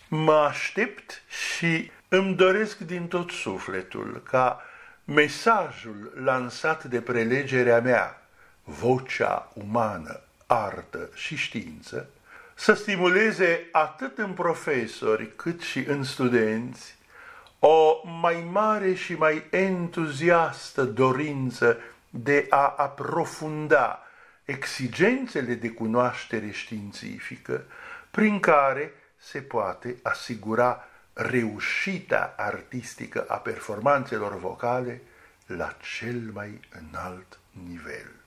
Mă aștept și îmi doresc din tot sufletul ca mesajul lansat de prelegerea mea, Vocea umană, artă și știință, să stimuleze atât în profesori cât și în studenți o mai mare și mai entuziastă dorință de a aprofunda exigențele de cunoaștere științifică prin care se poate asigura reușita artistică a performanțelor vocale la cel mai înalt nivel.